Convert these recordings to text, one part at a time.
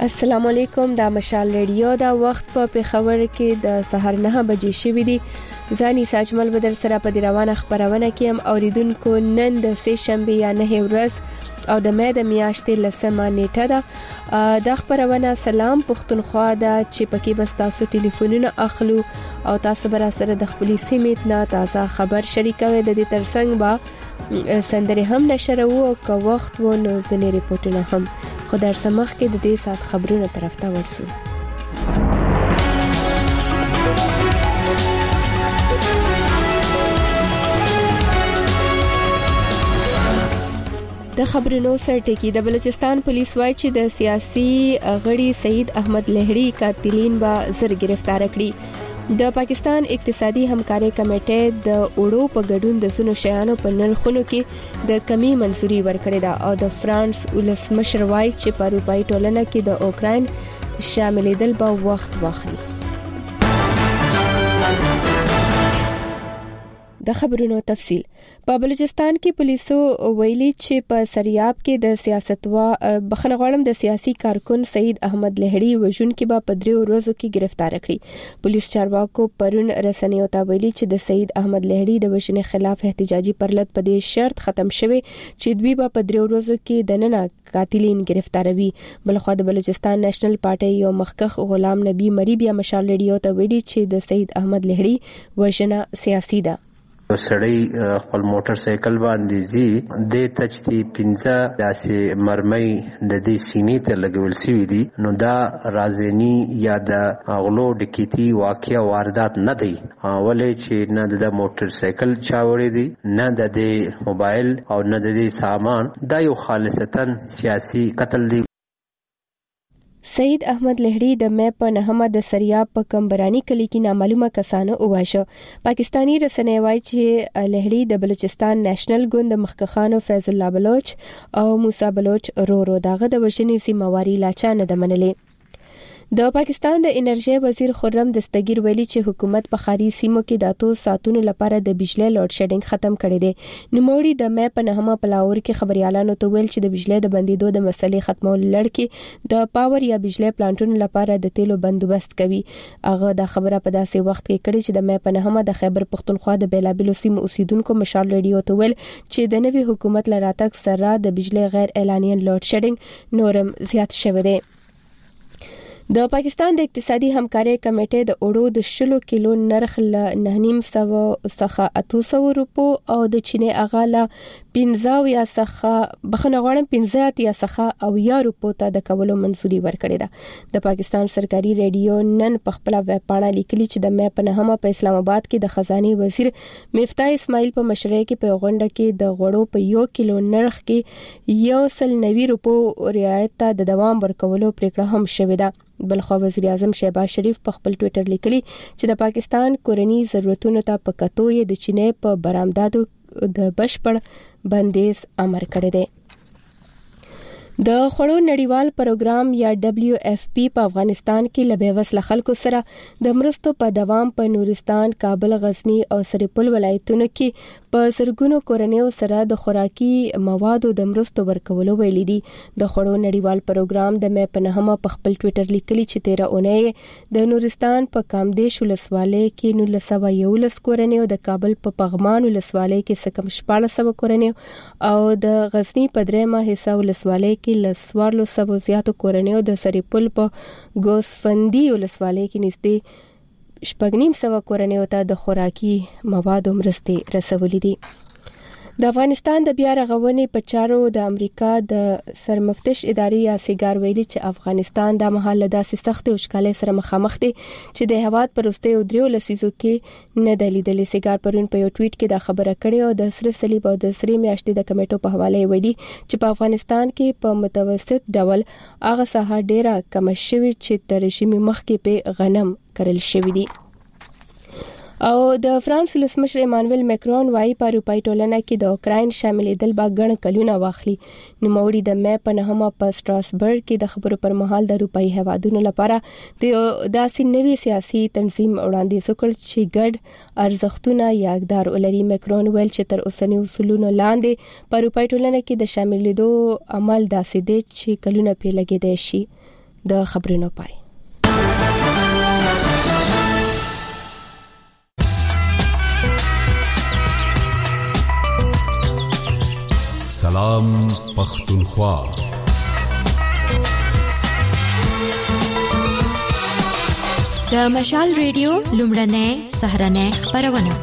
السلام علیکم. دا مشال ریډیو دا وخت په پیښور کې د سحر 9 بجې شوې دي. ځاني ساجمل بدر سره په روانه خبرونه کې هم اوریدونکو نن د سه شنبه یا 9 ورځ او د مې د میاشتې لسمه نیټه ده. د خبرونه سلام پښتونخوا دا چې پکې بس تاسو ټلیفونونه اخلو او تاسو بر سره د خپل سیمې نه تازه خبر شریکوي. د دې ترڅنګ با سندري هم نشر وو او وخت وو نو ځنې ریپورتونه هم خو در سمخ کې د دې سات خبرونه طرف ته ورسو. د خبرونو سرټکی د بلوچستان پولیس وایي چې د سیاسي غړي سید احمد لهړي قاتلین به زر گرفتار کړي. د پاکستان اقتصادي همکاري کمیټه د اوړو په ګډون د زونو شیانو په نرخونو کې د کمی منزوري ورکړې ده او د فرانس ولسمشر وایي چې په اروپאי ټولنه کې د اوکراین شاملېدل به وخت واخلي. د خبرونو تفصيل په بلوچستان کې پولیسو ویلي چې په سریاب کې د بخښنه د سیاسي کارکون سید احمد لهړي وژن کې به په 3 ورځو کې گرفتار کړي. پولیس چارواکو پرون رسنیو ته ویلي چې د سید احمد لهړي د وژنې خلاف احتجاجي پرلط په دې شرط ختم شوی چې دوی به په 3 ورځو کې د نن قاتلین گرفتاروي. بلخو د بلوچستان نېشنل پارټي یو مخکخ غلام نبی مری بیا مشال ریډیو ته ویلي چې د سید احمد لهړي وژنه سیاسي ده. سړی خپل موټر سایکل باندې زی د تچتی 15 داسې مرمۍ د دې سینې ته لګول شوې دي. نو دا رازنی یا د اغلو ډکیتی واقعیا واردات نه دی ولې چې نه د موټر سایکل چاوړې دي نه د موبایل او نه د سامان دا یو خالصتا سیاسي قتل دی. سید احمد لهړي د مې په 9 د سریاب په کمبرانی کلی کې نامعلومه کسانو وواژه. پاکستانی رسنۍ وایي چې لهړي د بلوچستان نېشنل ګوند مخکخانو فیض الله بلوچ او موسی بلوچ رو داغه د وژنې سیمواري لاچا نه د منلې. د پاکستان د انرژي وزیر خرم دستگیر ویلي چې حکومت په خاري سیمو کې د 2 ساعتونو لپاره د بجلی لوډ شیډینګ ختم کړی دی. نوموړي د مې په 9 په لاهور کې خبريالانو ته ویل چې د بجلی د بندیدو د مسلې ختمول لړ د پاور یا بجلی پلانټونو لپاره د تیلو بندوبست کوي. هغه د خبره په داسې وخت کې کړي چې د مې په 9 د خیبر پختونخوا د بیلابلو سیمو اوسیدونکو مشال ریډیو ته ویل چې د نوي حکومت لراتک سره د بجلی غیر اعلاني لوډ شیډینګ نورم زیات شوی دی. د پاکستان د اقتصادي همکاري کمیټې د اوړو د 10 کیلو نرخ له 9.5 څخه 800 روپو او د چینه اغاله 15 یا څخه بخنه 15 یا څخه او یا روپو ته د کولو منزوري ورکړې ده. د پاکستان سرکاري ریډیو نن په خپل ویب پاڼه لیکلي چې د مې په 9 په اسلام آباد کې د خزاني وزیر مفتاح اسماعیل په مشرۍ کې په غونډه کې د غوړو په 1 کیلو نرخ کې 190 روپو رعایت ته د دوام ورکولو پریکړه هم شوې ده. بلخو وزیر اعظم شهباز شریف په خپل ټوئیټر لیکلي چې د پاکستان کورنی ضرورتونو ته په کتو یې د چینه په برآمداتو د بشپړ بندیز امر کړی دی. د خړو نړیوال پروګرام یا WFP په افغانستان کې لبه وسله خلکو سره د مرستو په دوام په نورستان، کابل، غزنی او سرپل ولایتونو کې په سرګونو کورنیو سره د خوراکي موادو د مرستو ورکولو ویلي دي. د خړو نړیوال پروګرام د مې په 9 په خپل ټوئیټر لیکلي چې 13 اونۍ د نورستان په کامدیش ولسوالۍ کې 1911 کورنیو، د کابل په پغمان ولسوالۍ کې سکم 1400 کورنیو او د غزنی په درېمه حصہ ولسوالۍ کې لسوارلو سبو زیاتو کورنیو د سریپل په ګوسفندي ولسوالۍ کې نږدې 950 کورنیو ته د خوراکي موادو مرستې رسولې دي. د افغانستان د بیا رغونې په چارو د امریکا د سرمفتش ادارې یا سیګار ویلي چې افغانستان د مهاله داسې سخت او ښکالې سره مخامخ دی چې د هواد پرسته او دریو لسیزو کې نه دلیدلې. سیګار پرون په یو ټویټ کې دا خبره کړې او د سره صلیب او د سری میاشتې د کمیټو په حواله ویلي چې په افغانستان کې په متوسط ډول هغه ساحه ډیره کم شوی چې تر رژیم مخکې په غنم کرل شوی دی. او د فرانس ولسمشر ایمانویل مکرون وايي په اروپאי ټولنه کې د اوکراین شاملېدل به ګڼ کلونه واخلي. نوموړي د مې په 9 په سټراسبرګ کې د خبرو پر مهال د اروپאי هوادونو لپاره د داسې نوي سیاسي تنظیم وړاندیز وکړ چې ګډ ارزښتونه یا اقدار ولري. مکرون ویل چې تر اوسنی اصولونو لاندې په اروپאי ټولنه کې د شاملېدو عمل داسې دی چې کلونه پې لګېدای شي. د خبرونو پای. سلام پختونخوا. د مشال ریډیو لومړنۍ سهارنۍ خبرونه.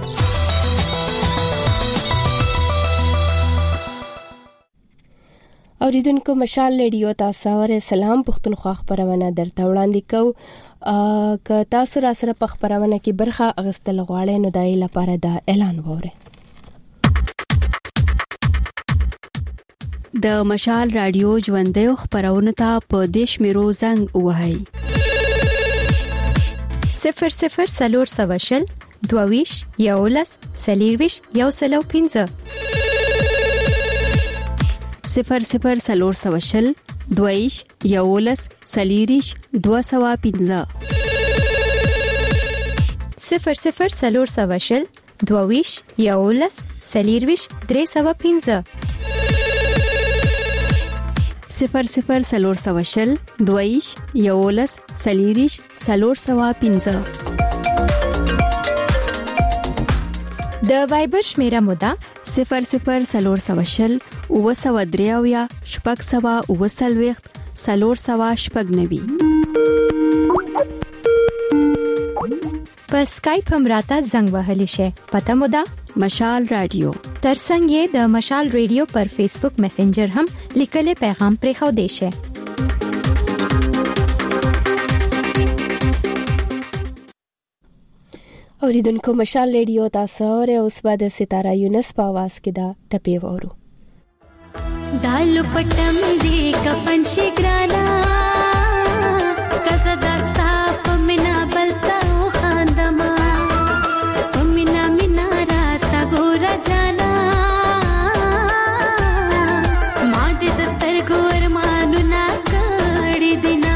اوریدونکو مشال ریډیو تاسو سره سلام پختونخوا خبرونه درته وړاندې کوو. که تاسو را سره په خبرونه کې برخه اغستل غواړئ نو دای لپاره دا اعلان وره. د مشال رادیو ژوندۍ خبرونه ته په دیش میرو زنګ وهاي 00 22 یولس سلیرویش یو سلو 15 00 22 یولس سلیریش 215 00 22 یولس سلیرویش 315 00 22 یولس سلیریش 315. د وایبر شمیره مودا 00 وسودریاویا شپږ سوا وسلويخت سلور سوا شپږ نوي. په سکایپ هم راته زنګ وهلی شي. پته مودا مشال رادیو. ترڅنګ یې د مشال ریډیو پر فیسبوک میسنجر هم لیکل پیغام پرې خو دی شي. اوریدونکو مشال ریډیو تاسو ور اوس بعد ستاره یونس په आवाज کې دا ټپی وورو. دالو پټم دی کفن شي ګرانا کزه داستا پمنا بلتا خاندما پمنا مینا راتا ګورا جانا ما دې دستر ګور مانو نا کړي دینا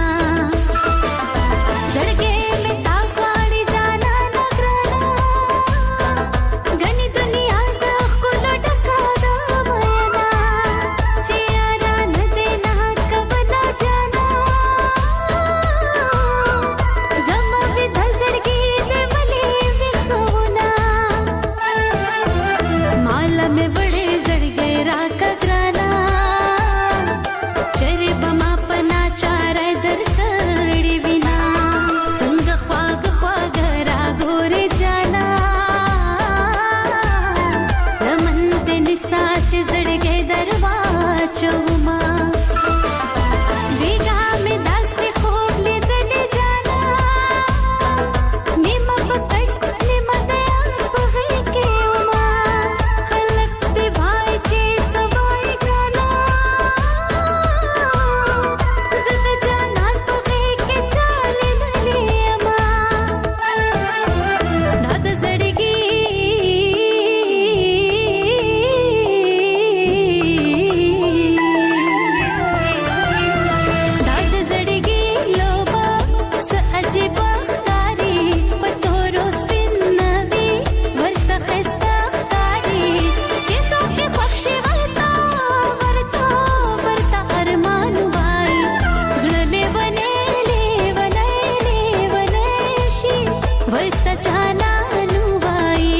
زړګې می تا غواړي جانا نګرانا غني دنیا د خپل ډکا دا مینا چیرې نه دینا کبلا جانا زما به د زړګې دې ملي وخونا مال مې وړې زړګې را کګرانا چرې بما پنا چارې درکړې وینا څنګه خواږ خواږ را ګورې جانا رمن دې نساچ زړګې درواچو ما بیگا مې داسې خوب لیدلې جانا نیمه پکړ نیمه د یار په غېږ کې وما خلک دې وای چې سوای ګرانا زه د جانان په غېږ کې چالې نلې یما دا د زړګي دا د زړګي لوبه څه عجیب ښکاري په تورو سپین نوي ورته ښایسته ښکاري چې څوک یې خوښ شي ورته ارمان وایي زړه لیونی شي ورته جانانو وایي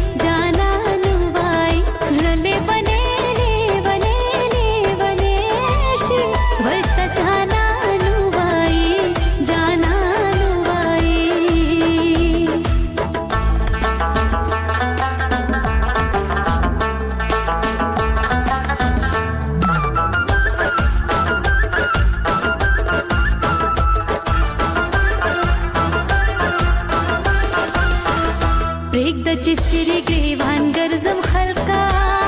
زړه لیونی شي ورته جانانو وایي پرېږده چې سرې ګریوان ګرځم خلقا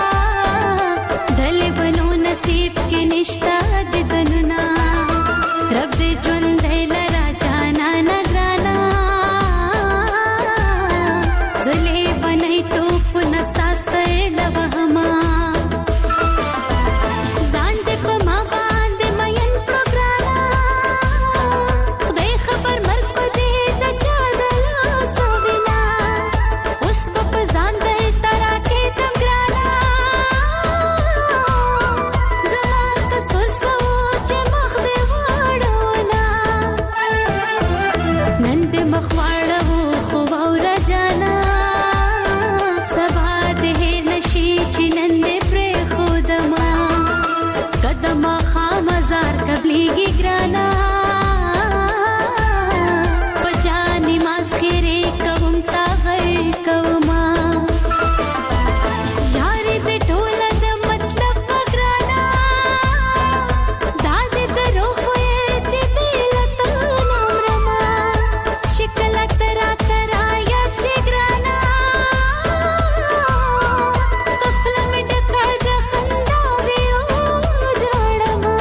دلې بنو نصیب کې نشتا دیدنونه رب دې ژوندی لرا جانا نګرانا زلې بنۍ ټوپ نستا سیل وهما ځان دې په ما باندې مین پروګرانا خدای خبر مرګ په دې د چا د لاسو وینا اوس په ځان دې ترا کې نند مخواړه خو اور جانا سبا ده نشي چې نند پر خودما قدم خامزار قبليږي ګرانا پجاني ماسخره کوم تا غیر کوما یاري دې ټول د مطلب وګرانا داد درو خو چې بیلت نامرما شکل ترا ترا یا شګرانا قفل مې ډکا د خندا ویو جوړما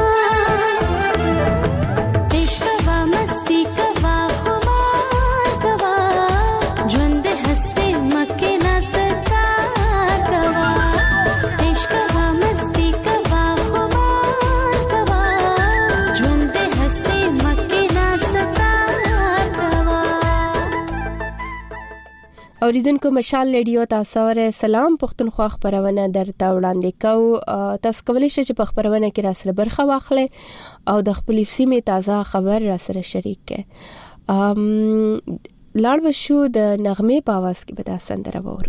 عشق وا مستی کوا خمار کوا ژوند هسه مکه نا ستار کوا عشق وا مستی کوا خمار کوا ژوند هسه مکه نا ستار کوا. اوریدونکو مشال ریډیو تاسو سره سلام پښتونخوا خبرونه درته وړاندې کوو. تاسو کولی شئ چې په خبرونه کې راسره برخه واخلئ او د خپل سیمې تازه خبر راسره شریک کړئ. لاړ وشو د نغمه په आवाज کې به دا سندره وورو.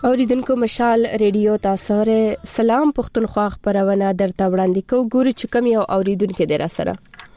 اوریدونکو مشال ریډیو تاسو سره سلام پښتونخوا خبرونه درته وړاندې کوم. ګوري چې کوم یو اوریدونکو در سره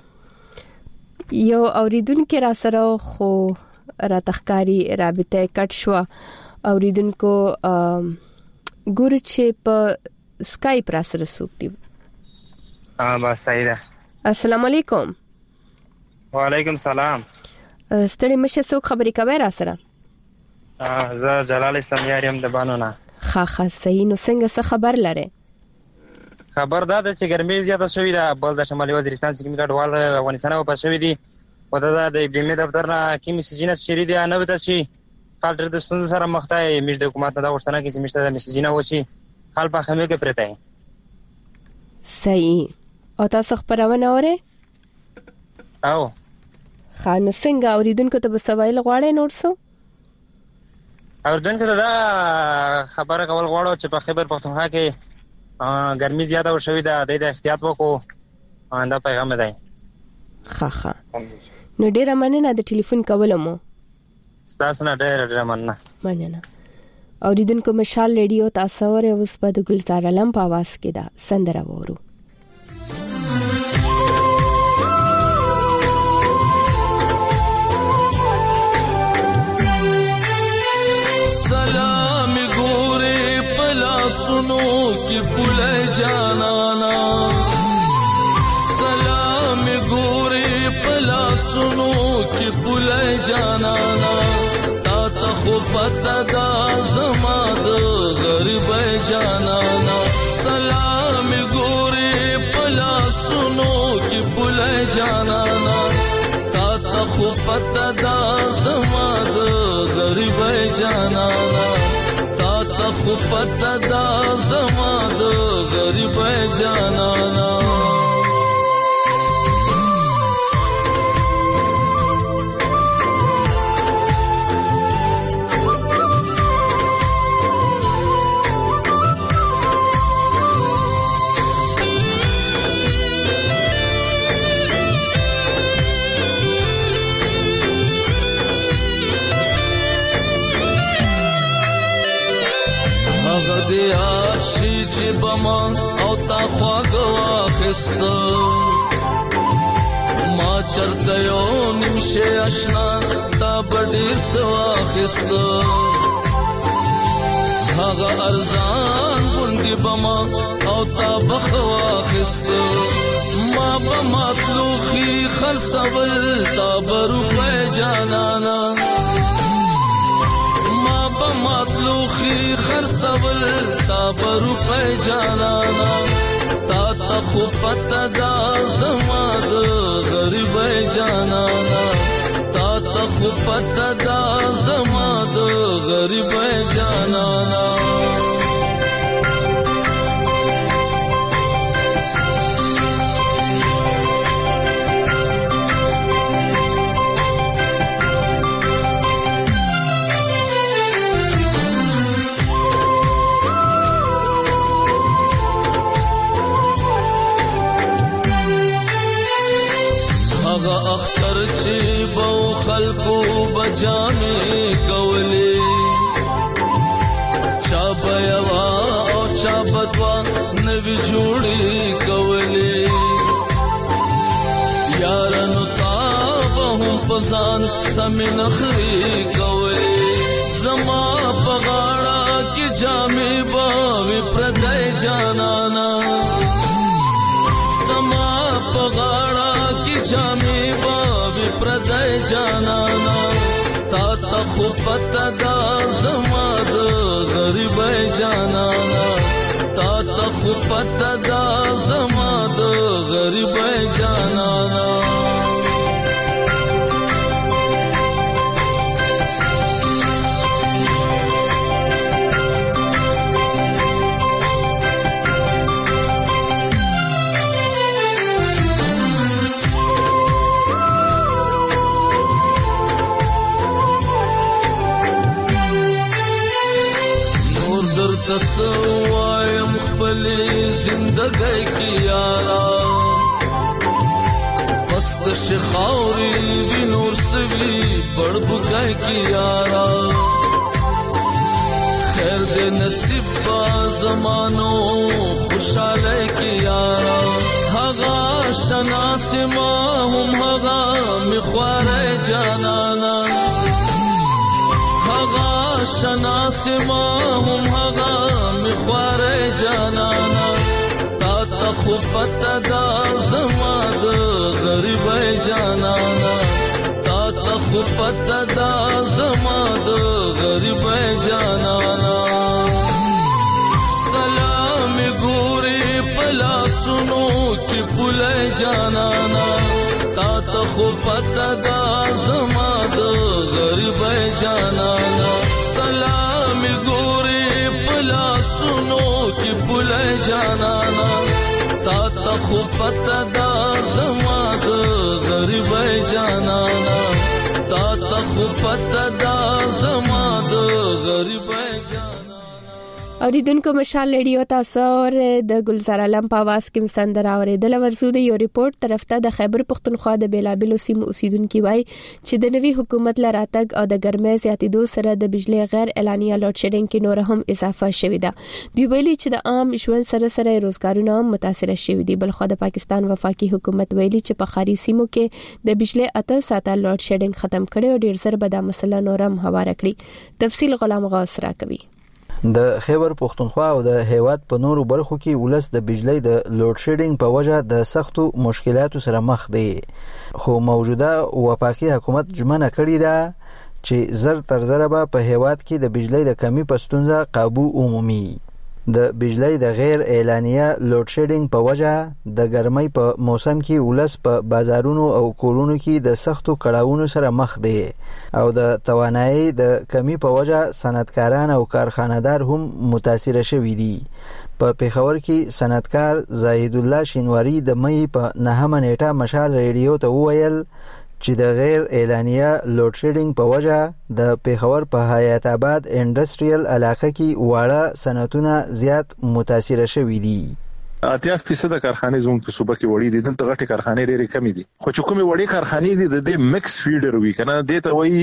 خو را تخکاری رابطه کټ شو. اوریدونکو ګوري چې په سکایپ را سره سوتي. با سعیده. السلام علیکم. وعلیکم سلام. ستړي مشه څوک خبرې کوي را سره؟ زه جلال اسلام یاریم د بانونه. خا صحیح. نو څنګه څه خبر لره؟ خبر دا ده چې ګرمي زیاته شوې ده. بل د شمالي وزیرستان سیمې کډوال افغانستان په شوې دي. ودا د بیمه دفتر نه کی مسجینه شری دی نه وته شي. حال تر د ستونزې سره مخ ته میش د حکومت نه دا وښتنه کې چې مشته د مسجینه وشي. حال په خمه کې پرته. صحیح. او تاسو خبرونه اورئ؟ او خان څنګه اوریدونکو ته بسوایل غواړي نور څه؟ اوریدونکو ته دا خبره کول غواړو چې په خیبر پختونخوا کې ګرمي زیاته وشوې ده. د احتیاط وکړو. دا پیغام دی. خا نو ډیره مننه د ټلیفون کولمو. تاسو نه ډیره مننه. اوریدونکو مشال ریډیو تاسو ور اوس په د ګلزار علم په आवाज کې دا سندره وورو. سلام ګورې پلا سنو کې پله جانانا. سلام ګورې پلا سنو کې پله جانانا. تا ته خو پته دا زما د غریب جانانا. سلام ګورې پلا سنو کې پله جانانا. تا ته خو پته دا زما د غریب جانانا. تا ته خو پته دا زما د غریب جانانا. یاد شي چې بما او تا خواږه واخسته. ما چرته یو نمشه اشنا تا بډې سواخسته. هغه ارزان غوندې بما او تا بخواخسته. ما بما تلوخي خرڅول تا بروپه جانانا. مطلوخي خرڅول تا بروپه جانانا. تا ته خو پته دا زما د غریب جانانا. تا ته خو پته دا زما د غریب جانانا. اختر چې بو خلقو بجامې کولې. چا بيوا او چا بدوا نوی جوړې کولې. یارانو تاب هم پزان سمې نخري کولې. زما په غاړه کې جامې باوي پردای جانانا. زما په غاړه کې جامې باوي پردای جانانا. تا ته خو پته دا زما د غریب جانانا. تا ته خو پته دا زما د غریب جانانا. تسوایم خپلی زندگی کی یارا. پست شخاوری بی نور سوی بڑ بکای کی یارا. خیر درد نصیب با زمانو خوشاله کی یارا هغه شناس ما هم هغه مخواره جانانا هغه شناس ما هم هغه مخواره جانانا تا خو پته دا زما د غریب جانانا تا خو پته دا زما د غریب جانانا سلام ګوري پلا سنو کی بولای جانانا تا خو پته دا زما د غریب جانانا سلام ګوري پلا سنو کی بولای جانانا تا خو پته دا زما د غریب جانانا تا خو پته دا زما د غریب اوریدونکو مشال ریډیو تاسو اور د گلزار علم په आवाज کې مسندر اوریدل ورسو د یو ریپورت طرف ته د خیبر پختونخوا د بیلابلو سیمو اوسیدونکو وای چې د نوي حکومت لراتګ او د ګرمۍ زیاتېدو سره د بجلی غیر اعلانیه لوډ شیډینګ کې نور هم اضافه شوې ده. دوی ویلي چې د عام ژوند سره روزګارونه متاثر شوي دي. بلخو د پاکستان وفاقي حکومت ویلي چې په خاري سیمو کې د بجلی 8 ساعته لوډ شیډینګ ختم کړي او ډیر زر به د مسله نورم هواره کړي. تفصیل غلام غوث را کوي. د خیبر پختونخوا او د هیواد په نورو برخو کې ولس د بجلی د لوډ شیډینګ په وجه د سختو مشکلاتو سره مخ دي. خو موجوده وفاقي حکومت ژمنه کړې ده چې زر تر زره به په هیواد کې د بجلی د کمی په ستونزه قابو عمومي. د بجلی د غیر اعلانیه لوډ شیډینګ په وجه د ګرمۍ په موسم کې ولس په بازارونو او کورونو کې د سختو کړاوونو سره مخ دي او د توانایي د کمی په وجه صنعتکاران او کارخانه‌دار هم متاثر شوي دي. په پیښور کې صنعتکار زاهد الله شینواری د مې په 9 نیټه مشال ریډیو ته وویل چې د غیر اعلانیه لوډ شیډینګ په وجه د پیښور په حیات آباد انډستریال علاقه کې واړه صنعتونه زیات متاثر شوي دي. 80% کارخانې زموږ په صوبه کې وړي دي. دلته غټي کارخانې ډېرې کمې دي. خو چې کومې وړي کارخانې دي د مکس فیډر وی کنه د ته وایي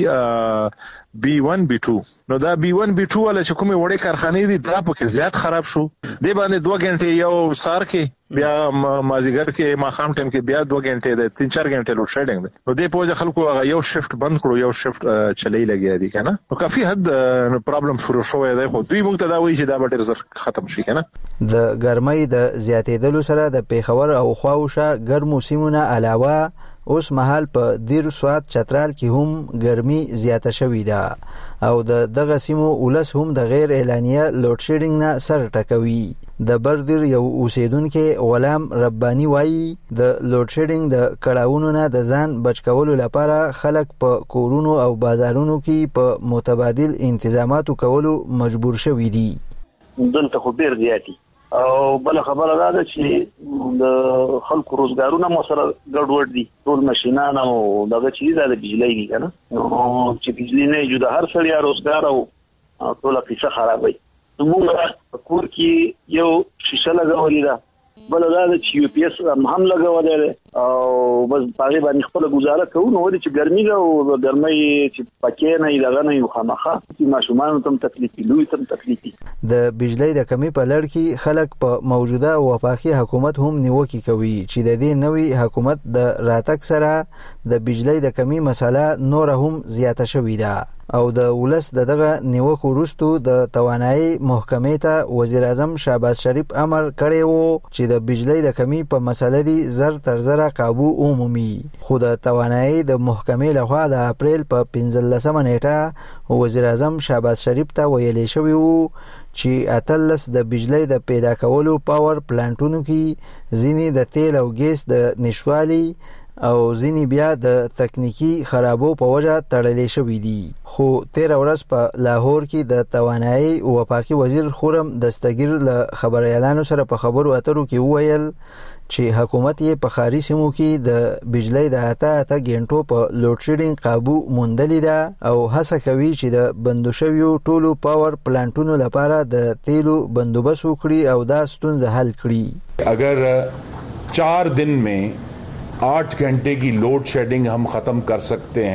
B1 B2 نو دا B1 B2 ولا چې کومې وړي کارخانې دي دا په کې زیات خراب شو. دی باندې 2 غنټې یو سار کې بیا مازیګر کې ماخام ټیم کې بیا 2 غنټې د 3-4 غنټې لوډ شیډینګ دی. نو دی په خلکو یو شفت بند کړو یو شفت چلای لګیا دي کنه. نو کافي حد پرابلم شروع شوی دی. خو دوی موږ ته دا وایي چې دا به ډېر زر ختم شي کنه. د ګرمۍ د زیاتېدلو سره د پیښور او خواوشه ګرمو سیمونه علاوه اوس مهال په دیر سواد چترال کې هم ګرمي زیاته شوې ده او د دغه سیمو ولس هم د غیر اعلانیه لوډ شیډینګ نه سر ټکوي. د بردیر یو اوسیدونکو غلام ربانی وایي د لوډ شیډینګ د کړهونو نه د ځان بچ کولو لپاره خلک په کورونو او بازارونو کې په متبادل انتظاماتو کولو مجبور شوي دي. دلته خو ډیر زیاتی او بل خبره ده چې د خلکو روزګارونه مو سره ګډوډ دي. ټول ماشينان او دغه چیز د بجلی دي کنه. نو چې بجلی نه جو د هر سړي روزګار او ټول قصه خرابوي. موږ کور کې یو شیشه لګولې ده بل دا چې یو پی ایس هم لګولې او بس هغه باندې خپل گزاره کوو. نو ولې چې ګرمي ده او ګرمۍ چې پکې نه لګا نه یو خامخه چې ماشومان تم تکلیف لوي تم تکلیف. د بجلی د کمی په لړ کې خلک په موجوده وفاقي حکومت هم نیوکه کوي چې د دې نوي حکومت د راتګ سره د بجلی د کمی مسله نور هم زیاته شوې ده او د ولس دغه نیوکو وروسته د توانایي محکمې ته وزیر اعظم شهباز شریف امر کړی وو چې د بجلی د کمی په مسله دی زر تر زره قابو عمومي. خو د توانایي د محکمې لخوا د اپریل په 15 نیټه وزیر اعظم شهباز شریف ته ویلي شوی وو چې اتلس د بجلی د پیدا کولو پاور پلانټونو کې ځینې د تیل او ګیس د نشوالي او ځینې بیا د تکنیکی خرابو په وجه تړلې شوې دي. خو 13 ورځ په لاهور کې د توانایي وفاقي وزیر خورم دستګیر له خبريالانو سره په خبرو اترو کې وویل چې حکومت یې په خاري سیمو کې د بجلی د 8 غنټو په لوډ شیډینګ قابو موندلې ده او هڅه کوي چې د بندو شویو ټولو پاور پلانټونو لپاره د تیلو بندوبست وکړي او دا ستونزه حل کړي. اگر 4 दिन में 8 घंटे की लोड शेडिंग हम ख़त्म कर सकते हैं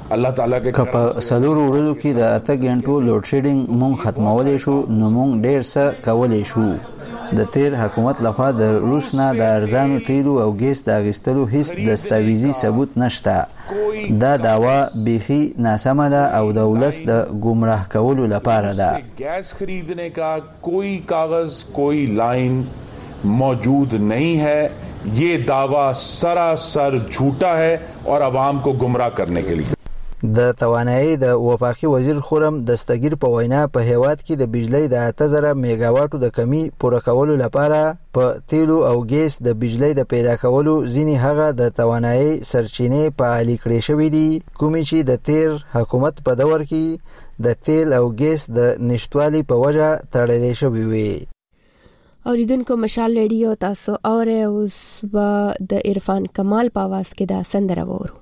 الله تعالی کې په سلورو ورځو کې د 8 غنټو لوډ شیډینګ مونږ ختمولې شو نو مونږ ډیر څه کولې شو. د تیر حکومت لخوا د روس نه د ارزانو تیلو او ګیس د اغستلو هیڅ دستاویزي ثبوت نشته. دا داوا بیخي ناسمه ده او د ولس د گمراه کولو لپاره ده. गैस खरीदने का कोई कागज कोई लाइन मौजूद नहीं है. ये दावा सरासर झूठा है और आवाम को गुमराह करने के लिए. د توانایي د وفاقي وزیر خورم دستګیر په وینا په هیواد کې د بجلی د 8000 میگاواټو د کمی پوره کولو لپاره په تیلو او ګیس د بجلی د پیدا کولو ځینی هغه د توانایي سرچینې فعالي کړې شوې دي کومې چې د تیر حکومت په دور کې د تیل او ګیس د نشټوالي په وجه تړلې شوې وي. اوریدونکو مشال ریډیو تاسو اوره اوس به د عرفان کمال په आवाज کې دا سندره وورو.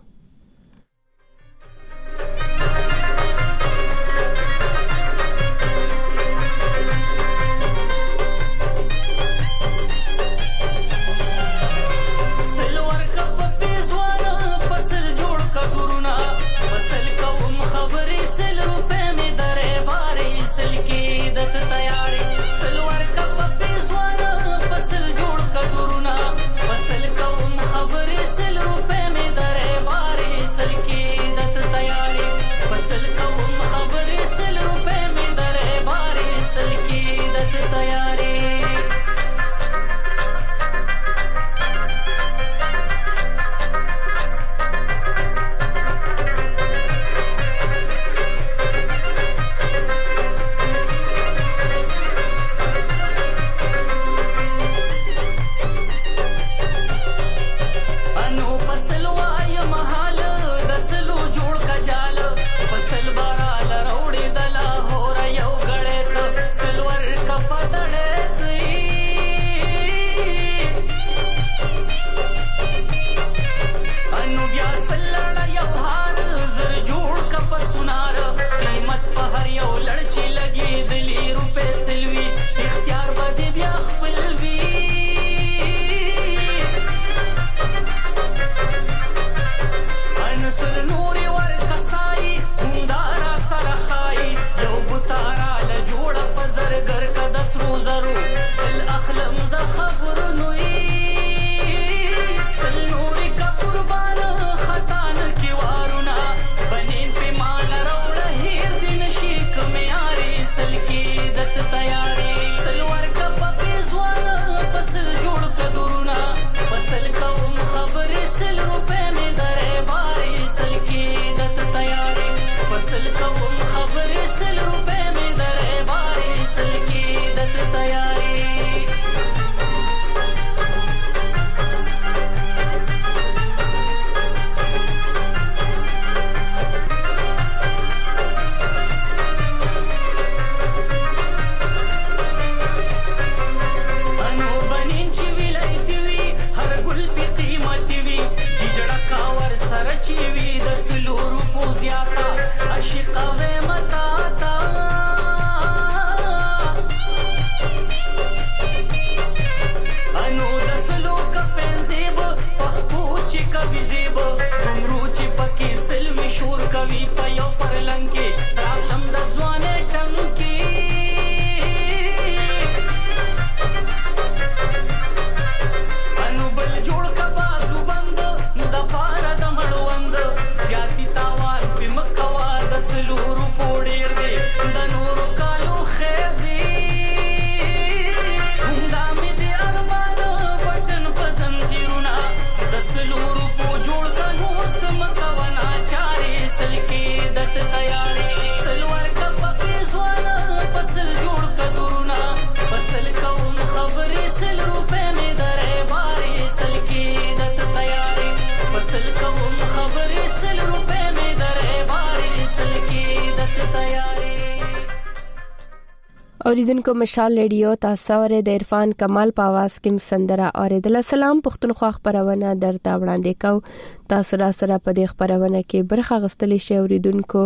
اوریدونکو مشال ریډیو تاسو اوره د عرفان کمال په आवाज کې سندره اوریدل. سلام پښتونخوا خبرونه درته وړاندې کو. تاسو را سره په دې خبرونه کې برخه غستلې شي. اوریدونکو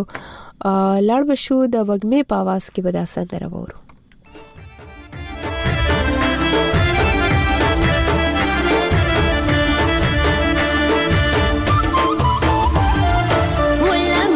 لړ بشو د وګمې په आवाज کې به دا سندره وورو. ولا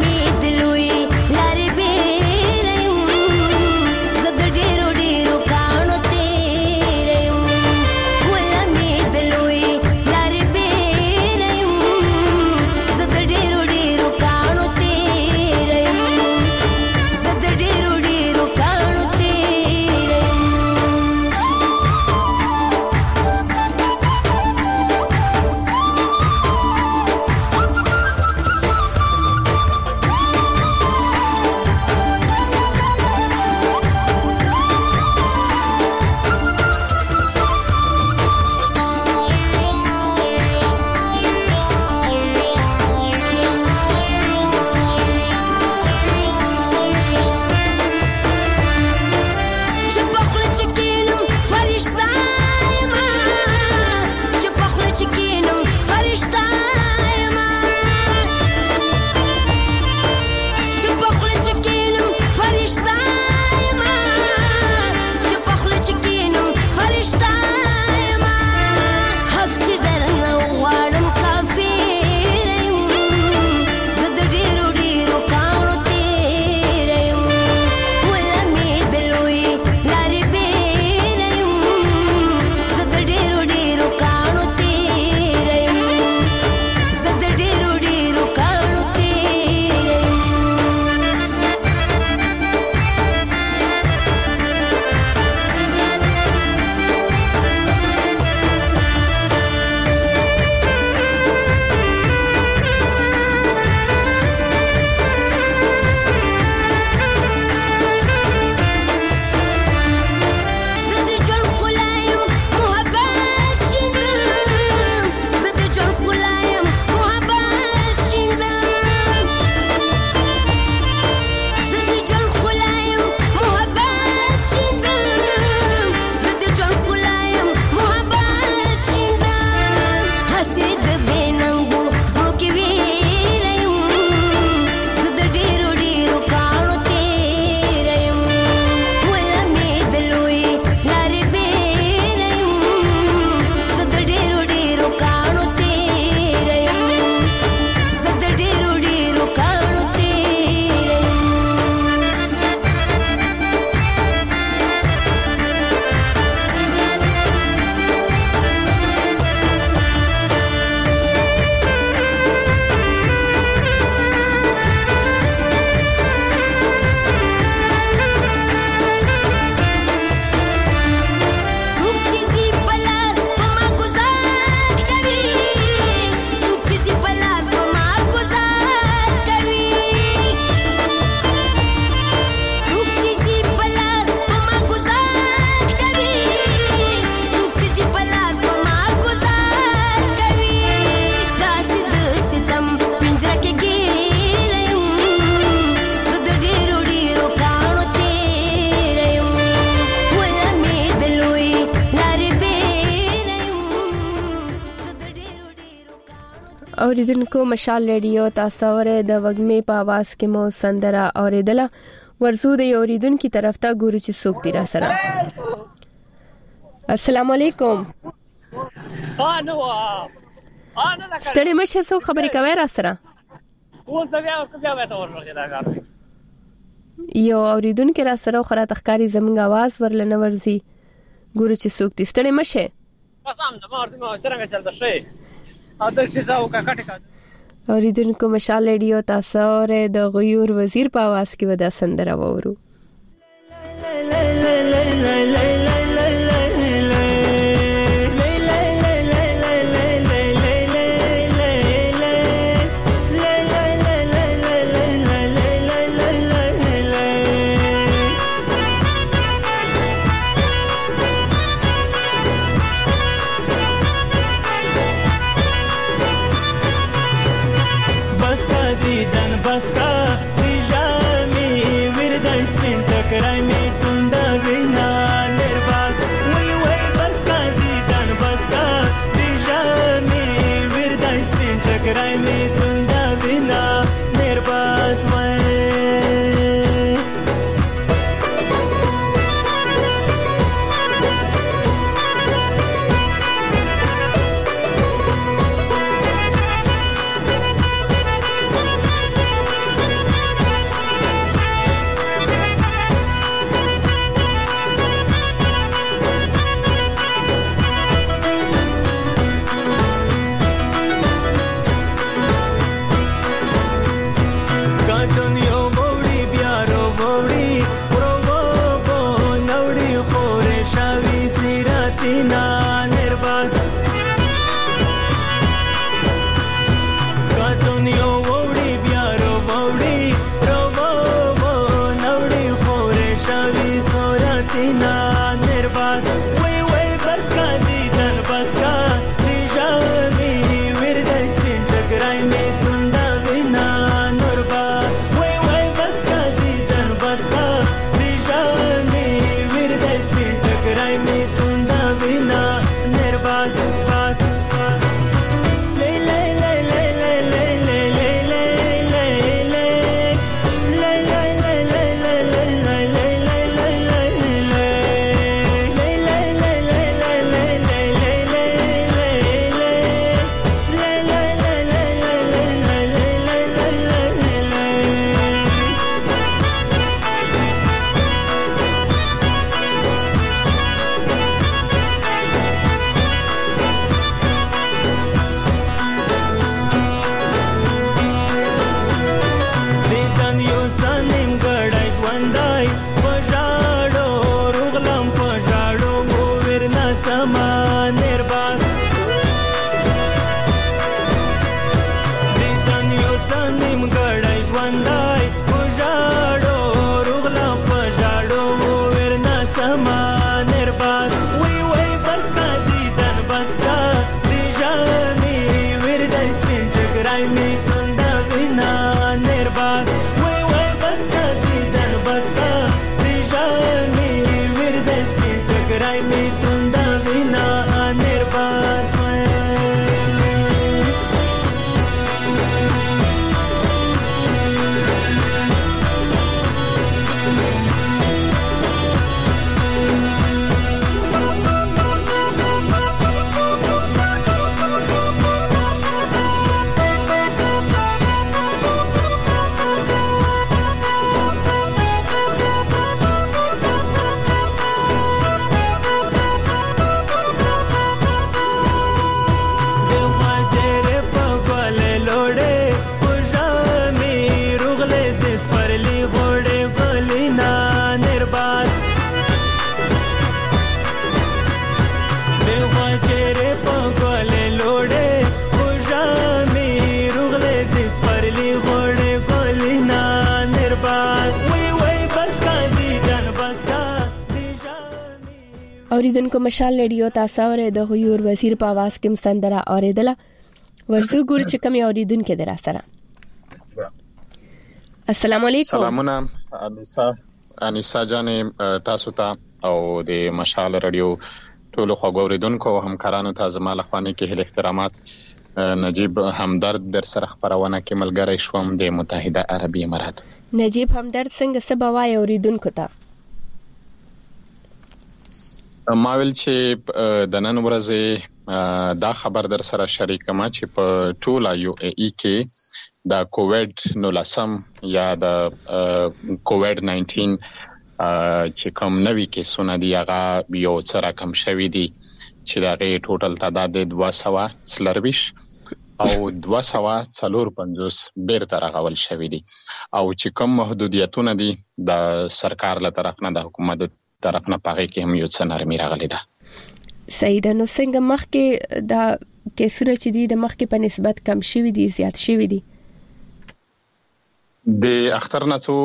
فرشتہ ما چې په خوله چې کینم فرشتہ ما چې په خوله چې کینم فرشتہ ما حق چې درنه غواړم کافر یم زه د ډېرو ډېرو کاڼو تېر یم وله مې د لوی لارې بېر یم زه د ډېرو ډېرو کاڼو تېر یم زه د ډېرو ډېرو کاڼو تېر یم زه د ژوند ښکلا یم محبت شیندم زه د ژوند ښکلا یم محبت شیندم زه د ژوند ښکلا یم محبت شیندم زه د ژوند ښکلا یم محبت شیندم هسې د بې ننګو ځمکې ویره یم زه د ډېرو ډېرو کاڼو تېره یم وله مې د لوی لارې بېره یم زه د ډېرو ډېرو کاڼو تېره یم زه د ډېرو ډېرو کاڼو تېره یم څوک چې ځي په لار په ما ګذار کوي څوک چې ځي په لار په ما ګذار کوي څوک چې ځي په لار په ما ګذار کوي څوک چې ځي په لار په ما ګذار کوي داسې د ستم پنجره کې ګیره یم زه د ډېرو ډېرو کاڼو تېره یم وله مې د لوی لارې بېره یم زه د ډېرو ډېرو اوریدونکو مشال ریډیو تاسو اوره د وګمې په आवाज کې مو سندره اوریدله ورزو د اوریدونکو طرف ته ګورو چې څوک دی را سره السلام علیکم ستړي مشه څوک خبرې کوي را سره یو اوریدونکو را سره خو را تخکاری زمونږ आवाज ورلنه ورزي ګورو چې څوک دی ستړي مشه اوریدونکو مشال ریډیو تاسو اوره د غیور وزیر په आवाज کې ودا سندره وورو बस का दीदन बस का दिजामी विरदाई स्पिन टकराई में तुंदा विना निर्वास वही वही बस का दीदन बस का दिजामी विरदाई स्पिन टकराई में तुंदा विना निर्वास टकराई में तुंदा बिना निर्बास वही वही बस का दीदान बस का दिशानी विरदेश में टकराई में तुंदा बिना निर्बास اوریدونکو مشال ریډیو تاسو اورئ د غیور وزیر په आवाज کې مستندره اوریدله ورزو ګور چې کوم اوریدونکو در سره السلام علیکم سلامونه انیسا جان تاسو ته او د مشال ریډیو ټول خو اوریدونکو همکارانو ته زموږ لخوانه کې هل احترامات نجیب همدرد در سره خبرونه کې ملګری شوم د متحده عربی امارات نجیب همدرد څنګه سبا وای اوریدونکو ته ماویل چې د نن ورځې دا خبر در سره شریکم چې په ټوله یو ای ای کې د کووډ 19 یا د کووډ 19 چې کوم نوې کیسونه دی هغه یو څه رقم شوی دی چې دا غي ټوټل تعداد 240 او 245 بیرته راغول شوی دی او چې کوم محدودیتونه دي د سرکار له طرف نه د حکومت طرف نه پاره کې هم یو څه نرمي راغلی ده صحیح ده نو څنګه مخکې دا کیسونه چې دي د مخکې په نسبت کم شوی دي زیات شوی دي د اختر نه څو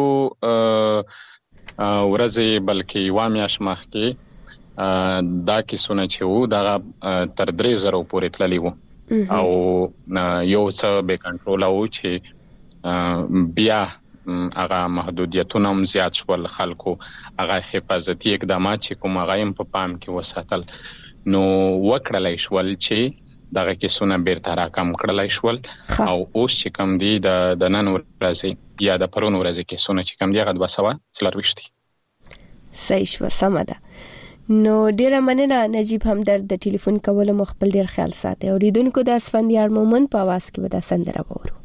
ورځې بلکې وامیاش مخکې دا کیسونه چې وو دا تر 3000 پورې تللی وو او یو څه به کنټرول او چې بیا هغه محدودیتونه هم زیات شول خلکو هغه حفاظتي اقدامات چې کوم هغه هم په پام کې وساتل نو وکړلای شول چې دغه کیسونه بیرته راکم کړلای شول او اوس چې کوم دی د نن ورځې یا د پرون ورځې کیسونه چې کوم دی هغه 240 دي صحیح شو سم ده نو ډیره مننه نجیب همدرد د ټلیفون کولو مخبل ډیر خیال ساتي او ریدونکو د اسفندیار مومن په आवाज کې به د سندره وورو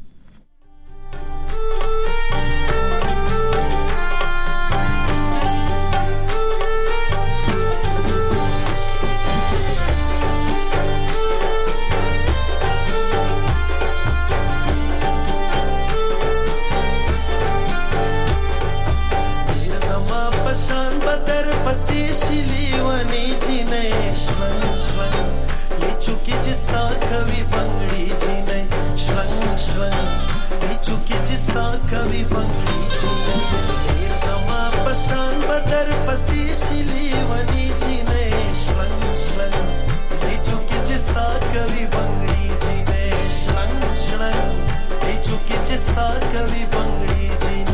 कवि बंगड़ी जी ने श्रंग श्रंग चुकी जिसका कवि बंगड़ी जी ने समा पशान बदर पसी शिली वनी जी ने श्रंग श्रंग चुकी जिसका कवि बंगड़ी जी ने श्रंग श्रंग चुकी जिसका कवि बंगड़ी जी ने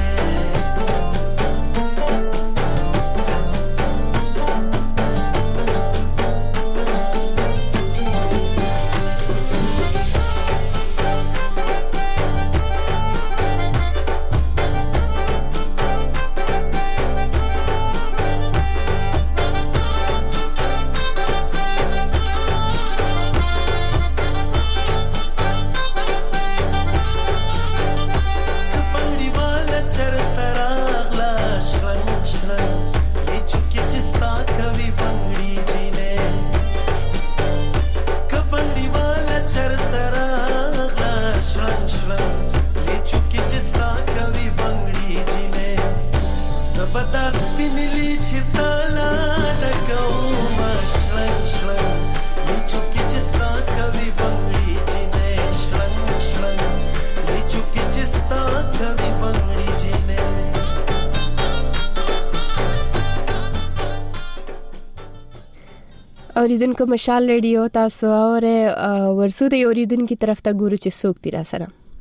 اوریدونکو مشال ریډیو تاسو اوره ورسو د اوریدونکو طرف ته ګورو چې څوک دی را سره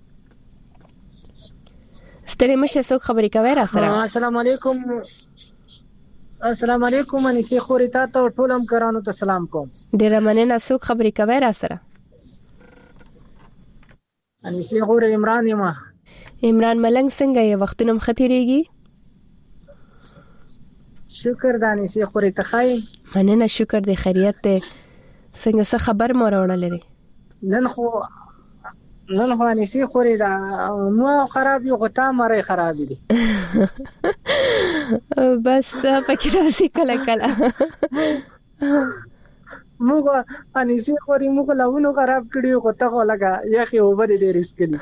ستړي مشه څوک خبرې کوي را سره؟ السلام علیکم انیسی خوري تاسو ټول هم کرانو ته سلام کوم. ډیره مننه. څوک خبرې کوي را سره؟ انیسی خوري عمران یم. عمران ملنګ څنګه یې وختونه مختيريږي؟ شکر د انیسی خوري ته خای. مننه شکر د خیریت ته. څنګه څه خبر مو راوړل لري؟ نن خو انیسی خوري دا مو خراب یو غتا مړی خراب دي. بس دا پکې راځي کله کله. موږ انیسی خوري موږ لاونو خراب کړیو غتا خو لګا یخي اوبه دې ریسک دي.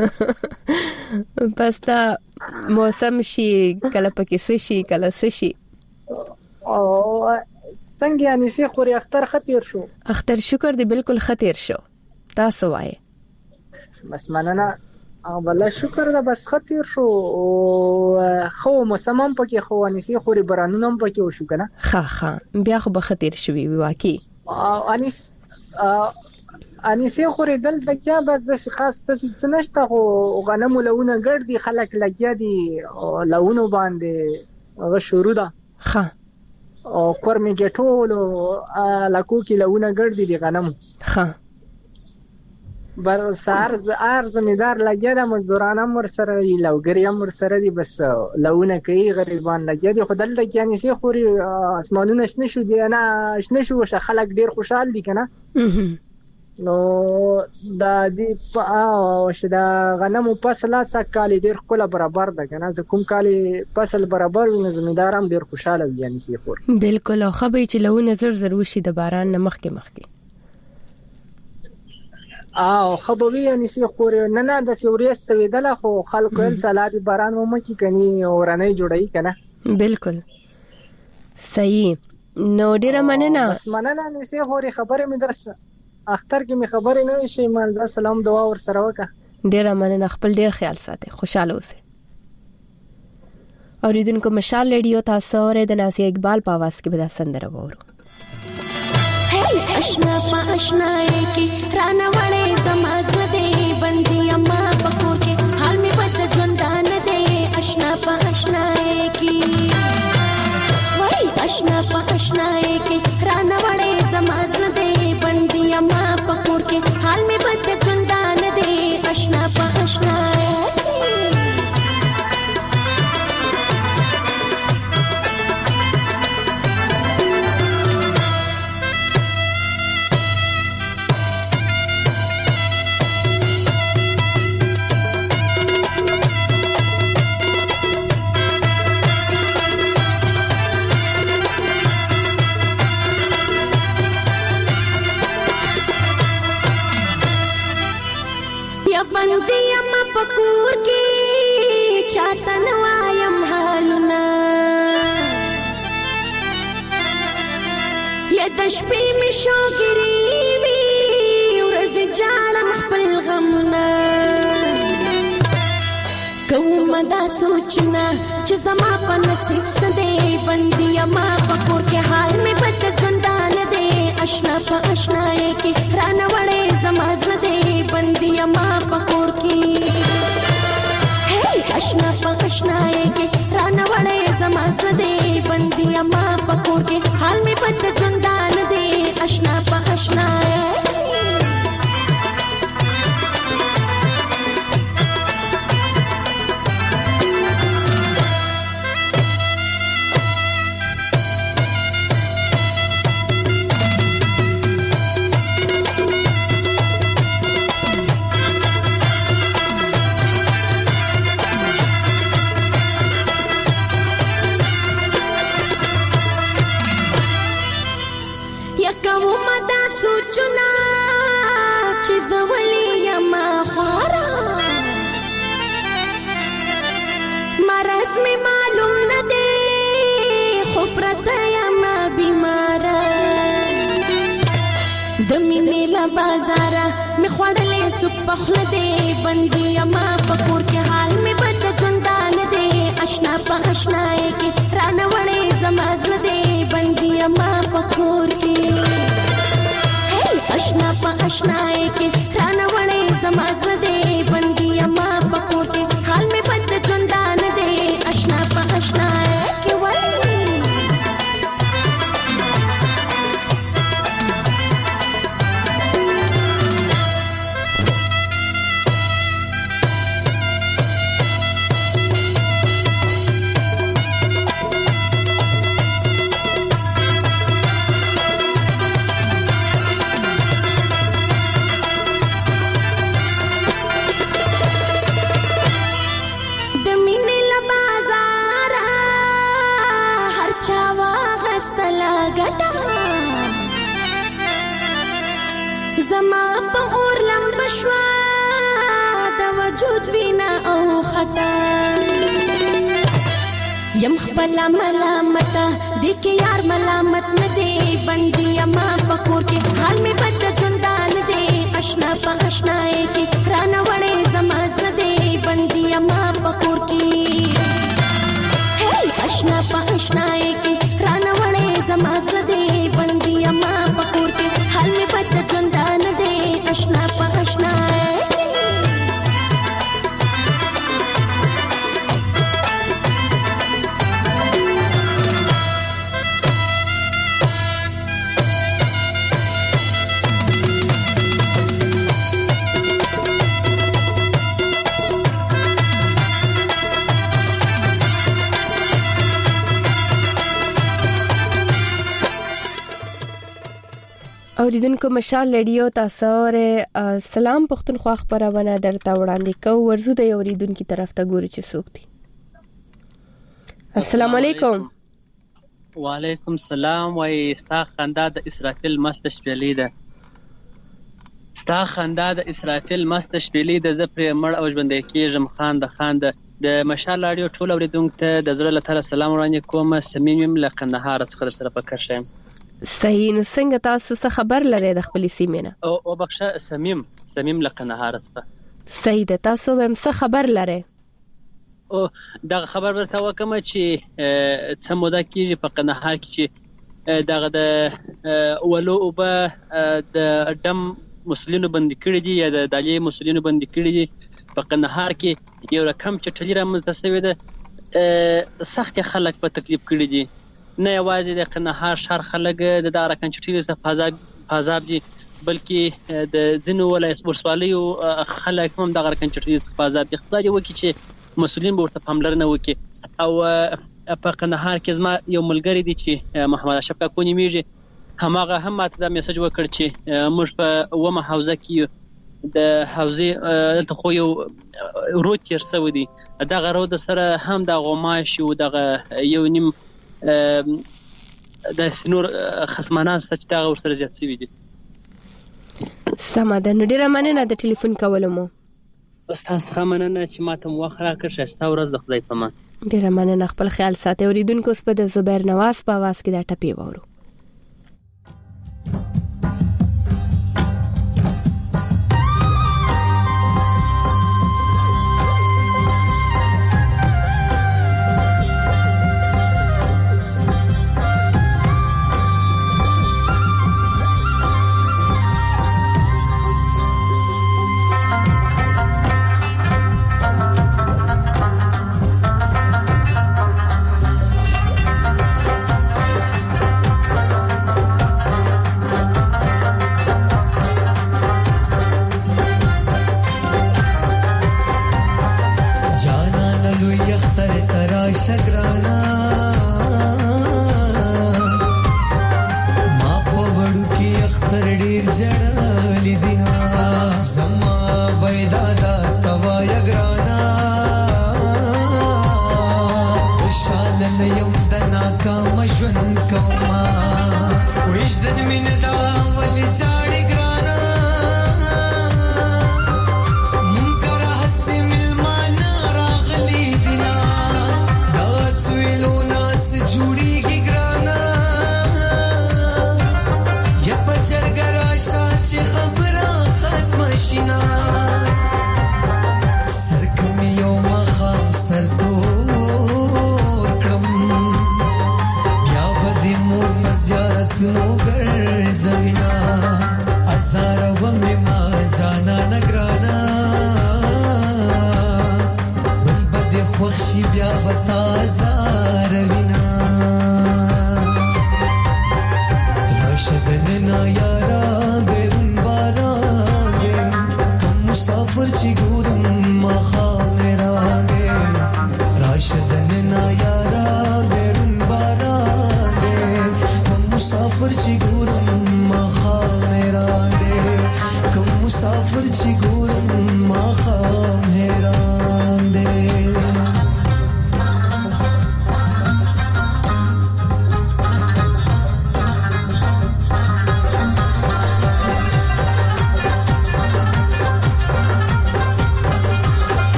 بس دا موسم شي کله پکې شي کله شي. او څنګه انیسی خوري اختر خطر شو؟ اختر شکر دی بالکل خطر شو. تاسو وایي بس مننه او بل شکر دا بس خطر شو. خو موسمم پکې خو انیسی خوري برانونم پکې وشو کنه. ها بیا خو به خطر شوی واقعي. انیسی خوري دلته کیا بس د خاص څه نشته خو غنم لونه ګړ دي خلک لګیا دي لونه باندې هغه شروع ده. ها او کورمې ګټول لکو کې لونه ګړ دي غنم. ها بر سار زمیدار لګیا د مزدوران هم ورسره دي لوګری هم ورسره دي بس لونه کوي غریبان لګیا دي. خو دلته کې انیسی خوري اسمانونه شنه شو دي نه شنه شو خلک ډیر خوشحال دي کنه. نو دا دی او شدا غنمو فصل سکالي ډیر کوله برابر ده کنه. ز کوم کالي فصل برابر وي زمیدار هم ډیر خوشاله وي انیسی خوري. بالکل او خبرې چې لونه زر وشي د باران نه مخکې او خبوي انیسی خوري نه د سوريست ویدل خو خلکو ال سالادي باران مو مکی کني اورنۍ جوړي کنه. بالکل صحیح. نو ډیره مننه. بس مننه انیسی خوري خبره مې درسه اختر کې مې خبرې نه شي منځه سلام دعا ور سره وکړه. ډیره مننه. خپل ډیر خیال ساتئ. خوشاله اوسئ. اوریدونکو مشال ریډیو تاسو اورئ د نازیه اقبال په आवाज کې به دا سندره وورو. اشنا پا اشنای کی رانا وړې زماز دې بندي اما پکور کې حال می بد ژوندان دې اشنا پا اشنای کی وای اشنا پا اشنای کی رانا وړې زماز دې بندي اما پکور کې حال می بد ژوندان دې اشنا پا اشنای بندي اما پکور کې چاته نوایم حالونه یا د شپې می شوګری وی ورځ جاړم خپل غمونه کوم دا سوچنا چې زما په نصیب سده بندي اما پکور کې حال می بد ژوندان دې اشنا په اشنای کې رانه وړې زما زړه دې بندي اما پکور کې اشنا په اشنای کې رانه وړې زما زړه دې بندي اما پکور کې حال می بد ژوندان دې اشنا په اشنای سوچنا چې زولي یما خوارا مرز می معلوم نه دی خو پرته یما بیمارا د مینې لا بازار می خوړلې سپخله دی بندي یما پکور کې حال می بد ژوندان دی اشنا په اشنای کې رانه وړې زما زړه دی بندي یما پکور کې اشنا پا اشنای کې رانه وړې زما زړه دې بندي اما پکور کې حال می بد خټا یم خپل ملامت دي کې یار ملامت نه دی بندي ما پکور کې حال می بد چندان دی آشنا په آشنای کې رانه وړې زماز نه دی بندي ما پکور کې هي آشنا په آشنای کې رانه وړې زماز نه دی بندي ما پکور کې حال می بد چندان دی آشنا په آشنای اوریدونکو مشال رادیو تاسو سره سلام پښتونخوا خبرونه درته وړاندې کوو ورزو د اوریدونکو طرف ته ګوري چې څوک دي. السلام علیکم. وعلیکم السلام. وای ستا خندا د اسرافیل مست شپېلې ده ستا خندا د اسرافیل مست شپېلې ده زه پرې مړ او ژوندی کېږم خان د مشال رادیو ټول اوریدونکو ته د زړه له تله سلام وړاندې کوم. صمیم یم له کندهار څخه در سره په کار شم. صحیح. نو څنګه تاسو څه خبر لرئ د خپل سیمې نه؟ او بخښه صمیم له کندهار څخه. صحیح ده. تاسو هم څه خبر لرئ؟ او دا خبر ورته وکم چې څه موده کېږي په کندهار کې چې دغه د ولو او به د ډم مسلینو بندي کړي دي یا د دالې مسلینو بندي کړي دي په کندهار کې یو رقم چټلي رامنځته شوې ده. سخت خلک په تکلیف کړي دي نه یوازې د کندهار ښار خلک د دغه رقم چټلي څخه فاضاب دي بلکې د ځینو ولسوالیو خلک هم دغه رقم چټلي څخه فاضاب دي. خدای دې وکړي چې مسؤلین به ورته پاملرنه وکړي. او په کندهار کې زما یو ملګری دی چې محمد اشرف کاکو نومیږي هماغه هم ماته دا میسج وکړ چې موږ په اومه حوزه کې د حوزې دلته خو یو رود تېر شوی دی دغه رود سره هم د غوماش او دغه یو نیم د سنور خصمانان ست چې دغه ورسره زیات شوي دي. سمه ده. نو ډېره مننه د ټلیفون کولو مو. ستاسو څخه مننه چې ماته مو وخت راکړ. ښایسته ورځ د خدای په امان. ډېره مننه. خپل خیال ساتئ. اوریدونکو اوس به د زبیر نواز په اواز کې دا ټپې واورو.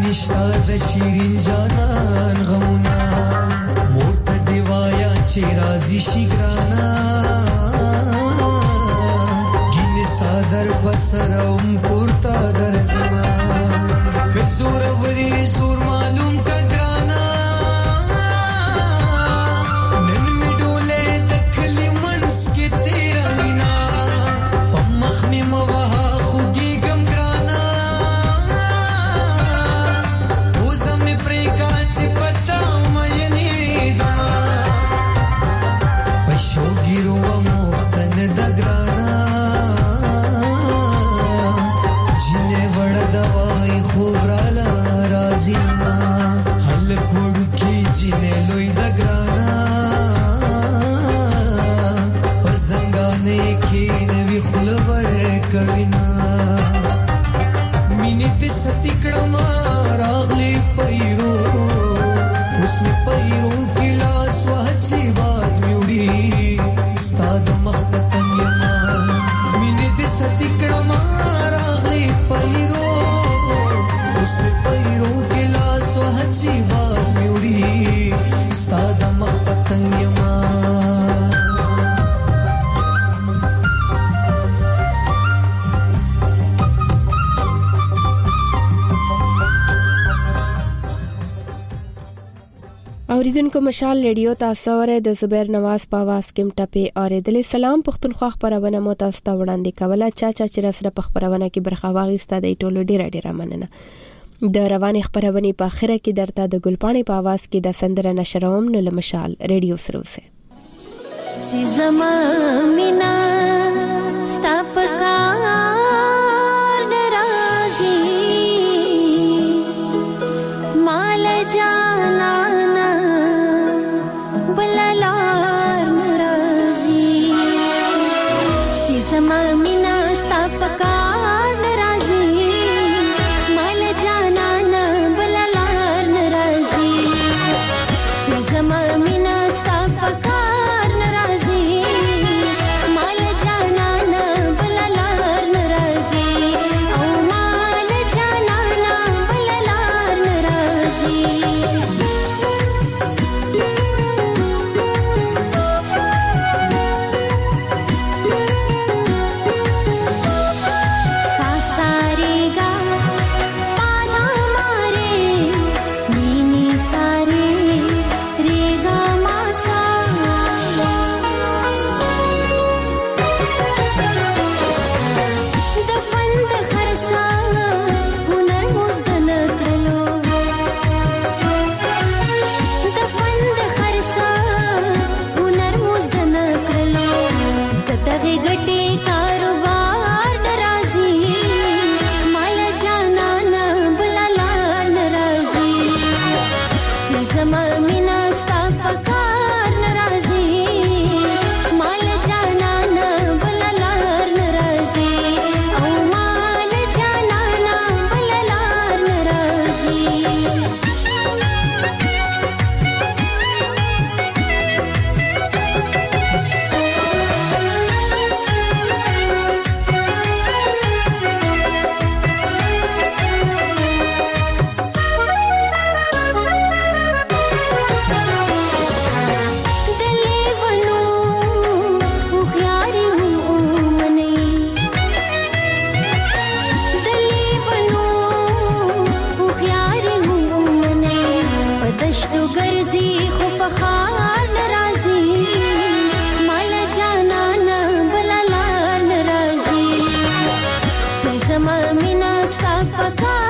نشتا د شیرین جانان غمونا مور ته دیوایا چې راضی شي ګرانا ګینه صادر بسروم پورتا در زمان کزور وری زور معلوم کا ګرانا نن می ډوله تکلی منس کې تیرا وینا پمخ می موها خوږی ګم ګرانا اوزم می پریکا چې پتا مې نه دما پښو ګیرو مختن د ګرانا جنې وړ دواي خورالا رازینا حل کوړ کی جنې لوی د ګرانا پزنګانې کې نوې خلور کوینا مینې ته ستې کړم راغلي پیرو اوس می پیرو کې لاس واچي باد میوړي ستاد مخ پتنګ یما مینې ته ستې کړم راغلي پیرو اوس می پیرو کې لاس واچي باد میوړي ستاد مخ پتنګ یما اوریدونکو مشال ریډیو تاسو ورې د زبیر نواز په आवाज کې مټپه اوریدل سلام پښتونخوا خبرونه مو تاسو ته وړاندې کوله چا چې را سره په خبرونه کې برخه واغسته د ټولو ډیره مننه د رواني خبرونه په اخره کې درته د ګلپاڼې په आवाज کې د سندره نشروم نو لمشال ریډیو سره اوسه زمامنا ستاپکار ناراضي مال جانا بلالار ناراضي چې زمامنا ستاپکار ناراضي مال جانا بلالار ناراضي چې زمامنا ستاپکار ناراضي مال جانا بلالار ناراضي او مال جانا بلالار ناراضي زما مینا ستا پکار